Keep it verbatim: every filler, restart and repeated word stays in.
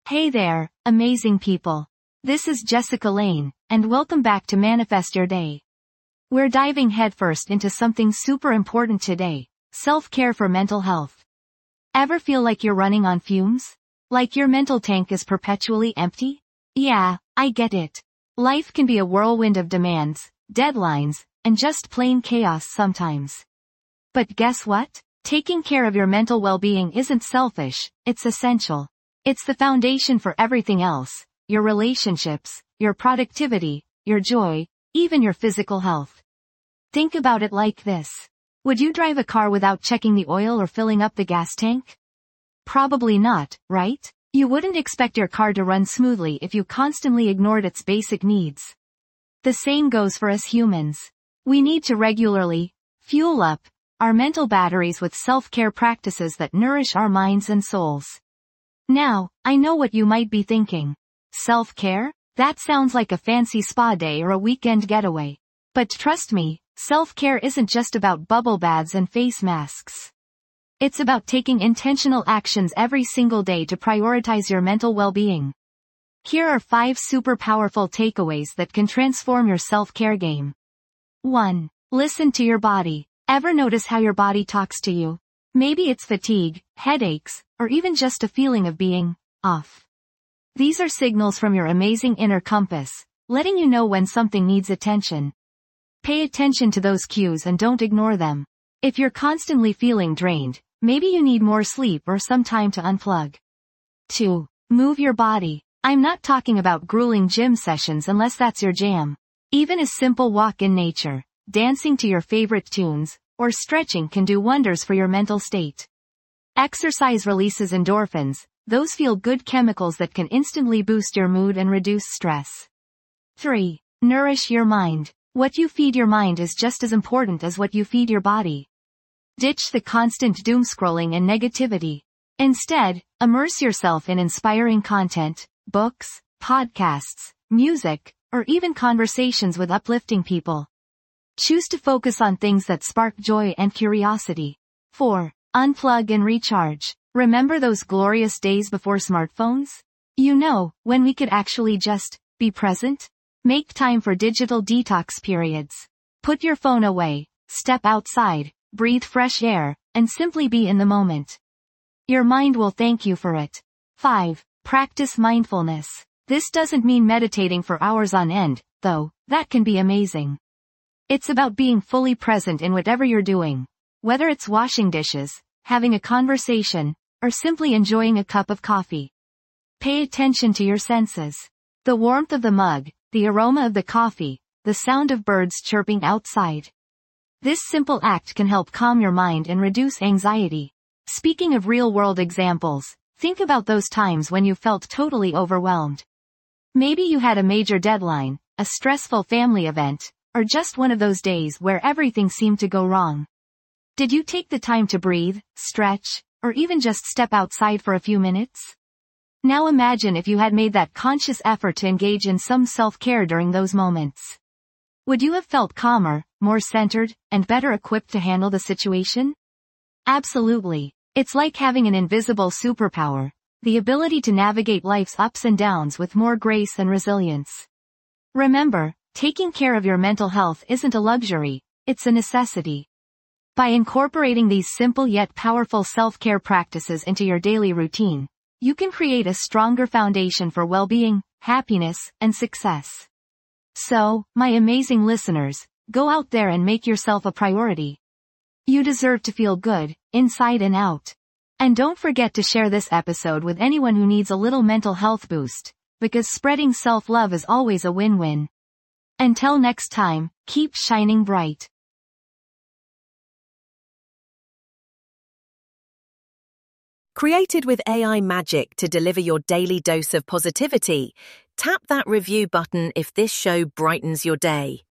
Hey there, amazing people. This is Jessica Lane, and welcome back to Manifest Your Day. We're diving headfirst into something super important today, self-care for mental health. Ever feel like you're running on fumes? Like your mental tank is perpetually empty? Yeah, I get it. Life can be a whirlwind of demands, deadlines, and just plain chaos sometimes. But guess what? Taking care of your mental well-being isn't selfish, it's essential. It's the foundation for everything else, your relationships, your productivity, your joy, even your physical health. Think about it like this. Would you drive a car without checking the oil or filling up the gas tank? Probably not, right? You wouldn't expect your car to run smoothly if you constantly ignored its basic needs. The same goes for us humans. We need to regularly fuel up our mental batteries with self-care practices that nourish our minds and souls. Now, I know what you might be thinking. Self-care? That sounds like a fancy spa day or a weekend getaway. But trust me, self-care isn't just about bubble baths and face masks. It's about taking intentional actions every single day to prioritize your mental well-being. Here are five super powerful takeaways that can transform your self-care game. one. Listen to your body. Ever notice how your body talks to you? Maybe it's fatigue, headaches, or even just a feeling of being off. These are signals from your amazing inner compass, letting you know when something needs attention. Pay attention to those cues and don't ignore them. If you're constantly feeling drained, maybe you need more sleep or some time to unplug. two. Move your body. I'm not talking about grueling gym sessions unless that's your jam. Even a simple walk in nature, dancing to your favorite tunes, or stretching can do wonders for your mental state. Exercise releases endorphins, those feel-good chemicals that can instantly boost your mood and reduce stress. three. Nourish your mind. What you feed your mind is just as important as what you feed your body. Ditch the constant doom-scrolling and negativity. Instead, immerse yourself in inspiring content, books, podcasts, music, or even conversations with uplifting people. Choose to focus on things that spark joy and curiosity. four. Unplug and recharge. Remember those glorious days before smartphones? You know, when we could actually just be present? Make time for digital detox periods. Put your phone away, step outside, breathe fresh air, and simply be in the moment. Your mind will thank you for it. five. Practice mindfulness. This doesn't mean meditating for hours on end, though that can be amazing. It's about being fully present in whatever you're doing. Whether it's washing dishes, having a conversation, or simply enjoying a cup of coffee. Pay attention to your senses. The warmth of the mug, the aroma of the coffee, the sound of birds chirping outside. This simple act can help calm your mind and reduce anxiety. Speaking of real-world examples, think about those times when you felt totally overwhelmed. Maybe you had a major deadline, a stressful family event, or just one of those days where everything seemed to go wrong. Did you take the time to breathe, stretch, or even just step outside for a few minutes? Now imagine if you had made that conscious effort to engage in some self-care during those moments. Would you have felt calmer, more centered, and better equipped to handle the situation? Absolutely. It's like having an invisible superpower, the ability to navigate life's ups and downs with more grace and resilience. Remember, taking care of your mental health isn't a luxury, it's a necessity. By incorporating these simple yet powerful self-care practices into your daily routine, you can create a stronger foundation for well-being, happiness, and success. So, my amazing listeners, go out there and make yourself a priority. You deserve to feel good, inside and out. And don't forget to share this episode with anyone who needs a little mental health boost, because spreading self-love is always a win-win. Until next time, keep shining bright. Created with A I magic to deliver your daily dose of positivity, tap that review button if this show brightens your day.